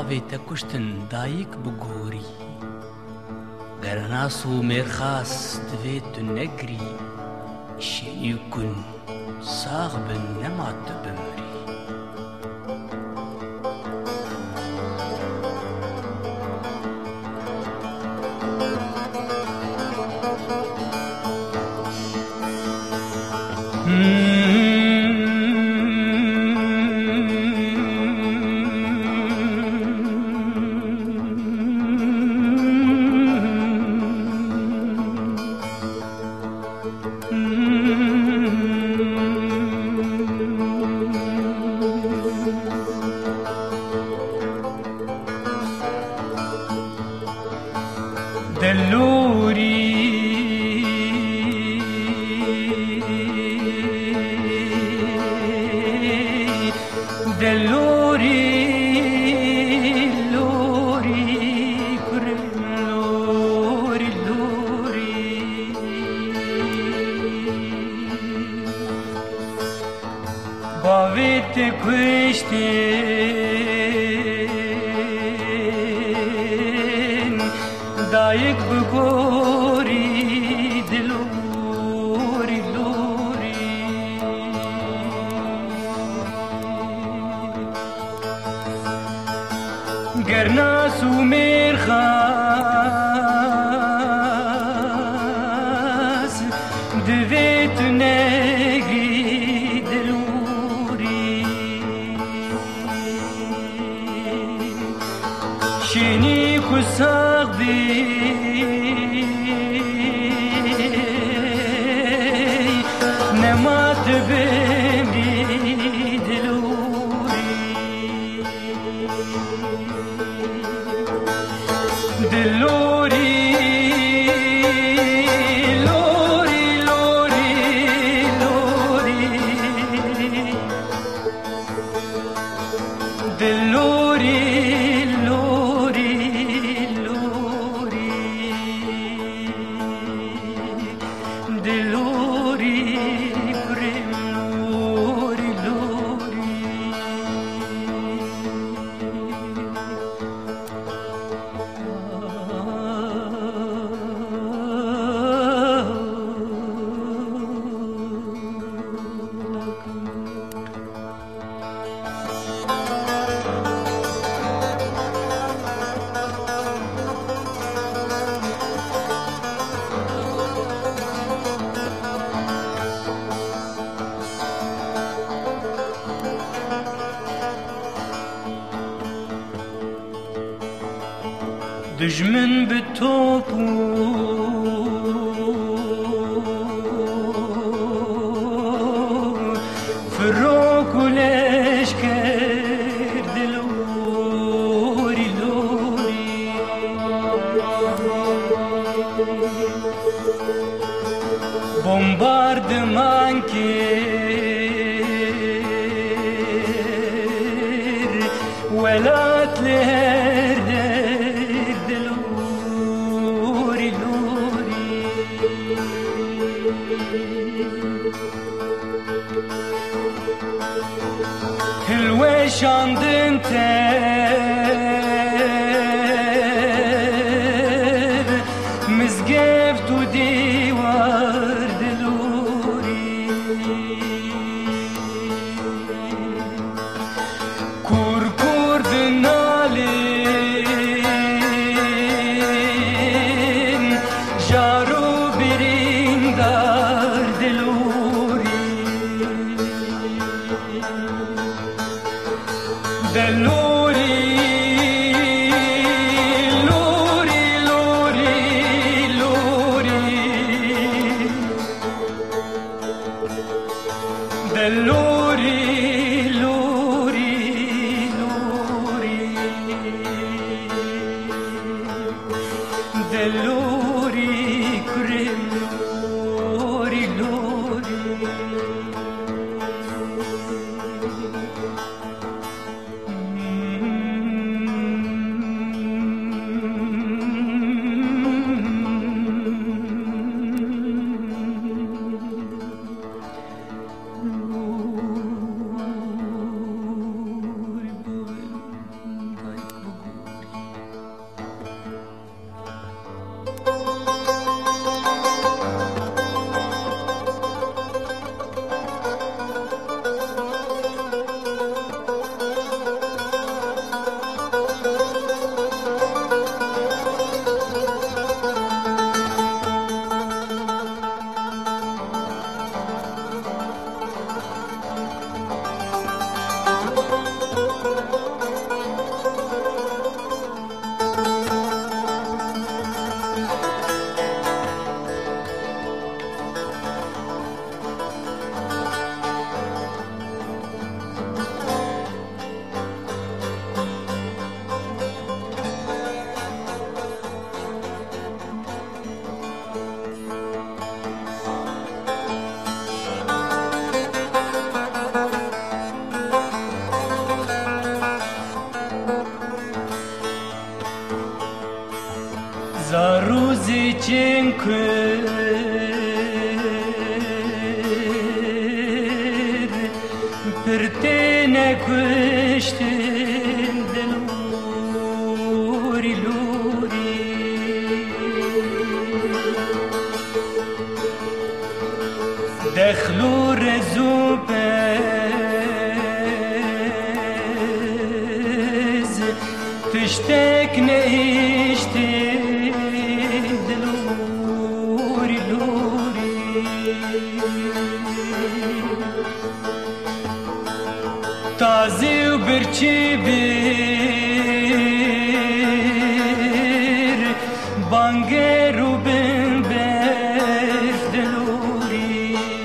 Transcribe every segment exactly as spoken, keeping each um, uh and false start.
bavê te kuştin dayîk bi gorî. Gernas û mêrxas divê tu negirî, şenî kun sax bin nema tu bimirî. Deluri Deluri Lori Kurem Lori Lori Bavete kuştin dayık bu gori Delori Lori Gernas û mêrxas divê tu negirî Delorî şenî ku sax bî nema tu bimirî Delorî Delori, Lori, Lori, Lori Delori, Lori, Lori Delori, Kurem Lori, Lori Düşmün bi topu Firok û leşker Delori, Lori Bombardıman kir Velatler Delori, Lori Hilwe şandın ter Mizgev tu divar Delori Kur kur dinalin Jaru birindar Delori Delori, Lori, Lori, Lori Delori, Lori, Lori Delori, Kurem Lori, Lori Lori, Lori, Lori Zaruzi cincur per te ne questin de luri luri دخلو رزوبز تشتك نشتي دلوري لوري تازي وبرچي بير بانگير وبنبر دلوري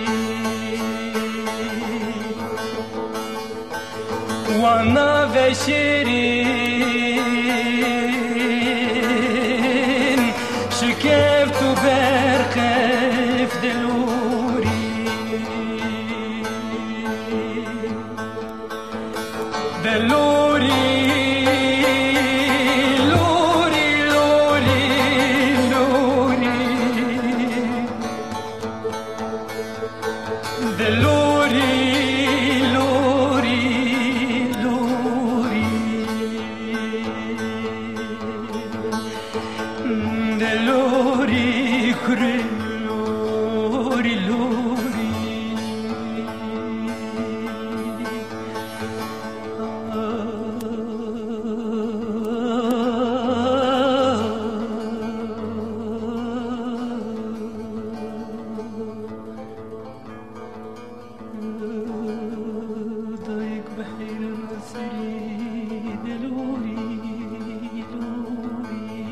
وانا وشيرين شكفت وبرخف دلوري دلوري لوري لوري لوري دلوري لوري لوري دلوري كري لوري لوري ضايق بحير مصري دلوري لوري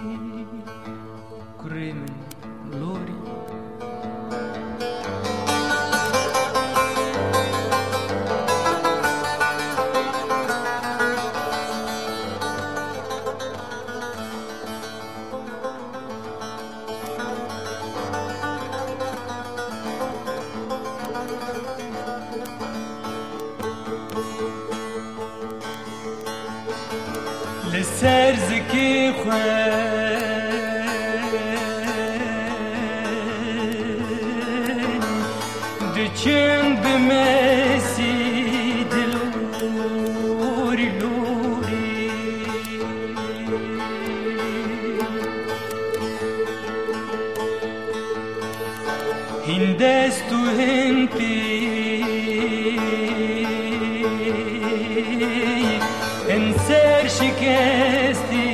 كريمن لوري لسر زكي خوان دچن بمسي دلوري لوري هندستو هنتي انسر شكستي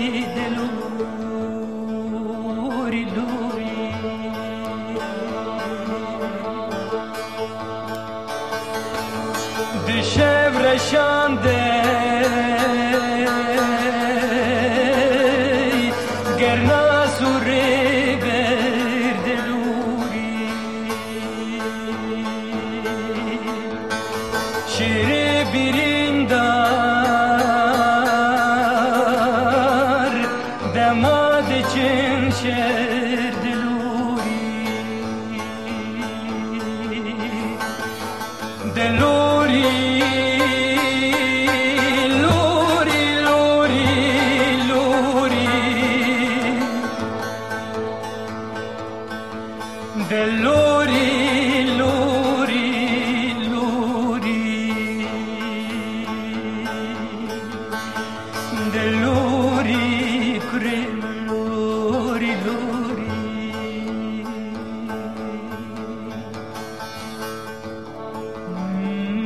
دلوري لوري دشب رشانده گرنا سوری بر دلوري شیر بریندار دماد چن شر دلوري دلوري لوري لوري لوري دلوري لوري لوري دلوري كريم لوري لوري Mm-hmm.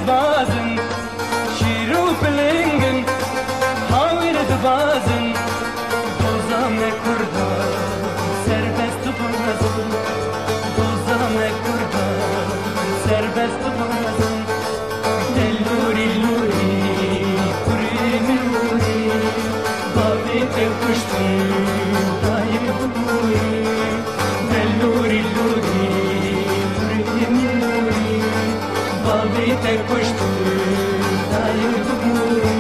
dibazin şîr û pilingin hawîr dibazin doza me Kurdan serbest dibazin doza me Kurdan serbest dibazin lûrî lûrî kurê min lûrî bavê te kuştin dayê bibûrî lûrî lûrî kurê min lûrî bavê te kuştin dayê bibûrî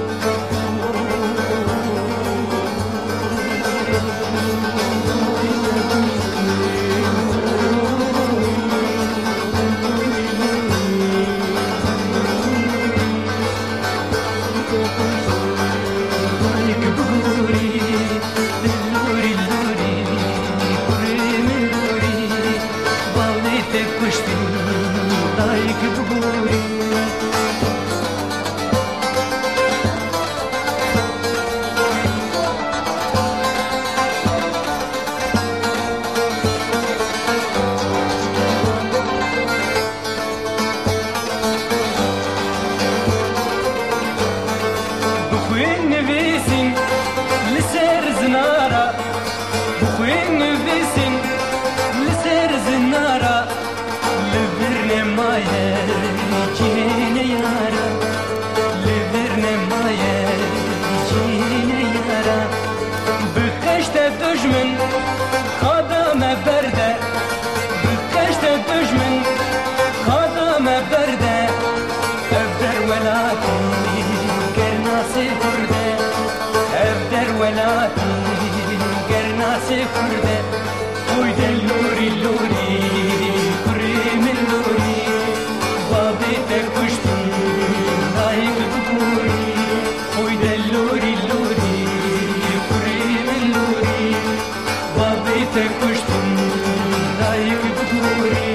Düşmün kadame berde Bükkeşte düşmün kadame berde Evder velati gernasi kurde Evder velati gernasi kurde Uyde luri luri kurimin luri Babi te kuştun dayık bukuri Uyde luri luri kurimin luri Babi te kuştun dayık bukuri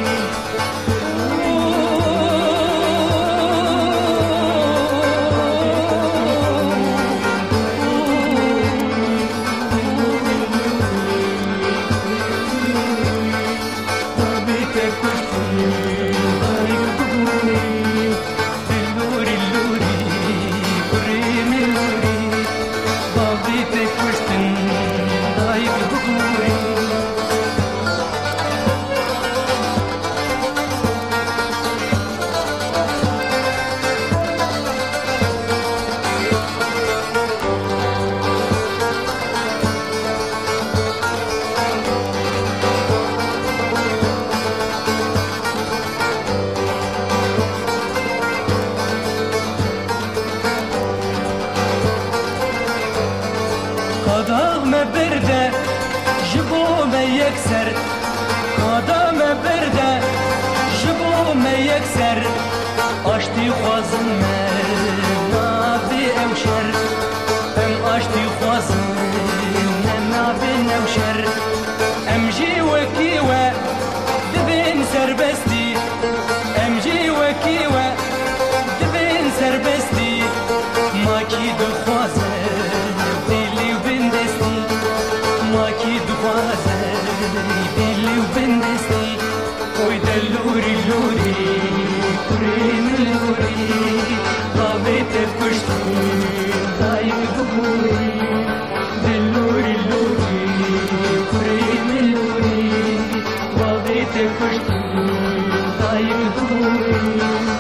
Kadame berde jibo me yekser Kadame berde jibo me yekser Aşti xwazim me nabi evşer Em aşti xwazim me nabi nevşer Em jî wekî we dibin serbestî Em jî wekî we dibin serbestî Makî dixwaze Maki duaze dili u bendesti Oy de luri luri kurim luri Babe te kuştun dayık bukuri De luri luri kurim luri Babe te kuştun dayık bukuri